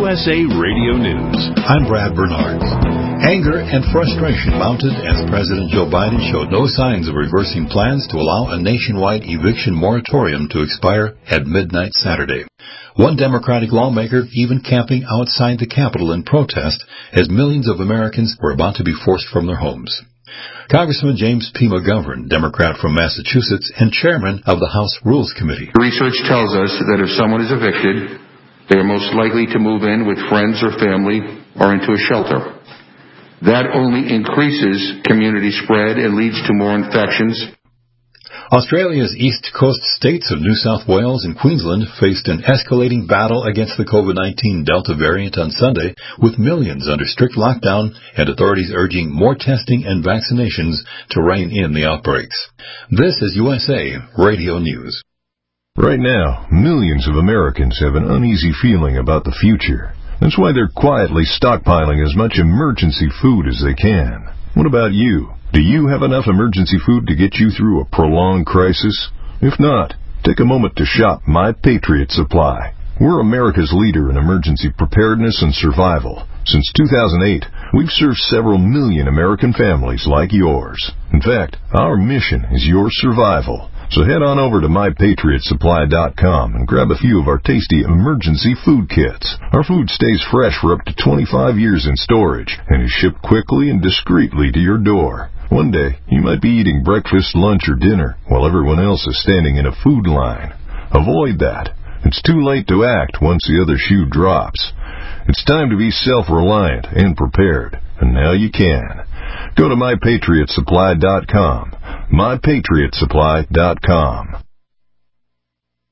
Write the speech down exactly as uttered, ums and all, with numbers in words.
S A Radio News. I'm Brad Bernard. Anger and frustration mounted as President Joe Biden showed no signs of reversing plans to allow a nationwide eviction moratorium to expire at midnight Saturday. One Democratic lawmaker even camping outside the Capitol in protest as millions of Americans were about to be forced from their homes. Congressman James P. McGovern, Democrat from Massachusetts and chairman of the House Rules Committee. Research tells us that if someone is evicted, they are most likely to move in with friends or family or into a shelter. That only increases community spread and leads to more infections. Australia's east coast states of New South Wales and Queensland faced an escalating battle against the COVID nineteen Delta variant on Sunday, with millions under strict lockdown and authorities urging more testing and vaccinations to rein in the outbreaks. This is U S A Radio News. Right now, millions of Americans have an uneasy feeling about the future. That's why they're quietly stockpiling as much emergency food as they can. What about you? Do you have enough emergency food to get you through a prolonged crisis? If not, take a moment to shop My Patriot Supply. We're America's leader in emergency preparedness and survival. Since two thousand eight, we've served several million American families like yours. In fact, our mission is your survival. So head on over to my patriot supply dot com and grab a few of our tasty emergency food kits. Our food stays fresh for up to twenty-five years in storage and is shipped quickly and discreetly to your door. One day, you might be eating breakfast, lunch, or dinner while everyone else is standing in a food line. Avoid that. It's too late to act once the other shoe drops. It's time to be self-reliant and prepared, and now you can. Go to my patriot supply dot com. my patriot supply dot com.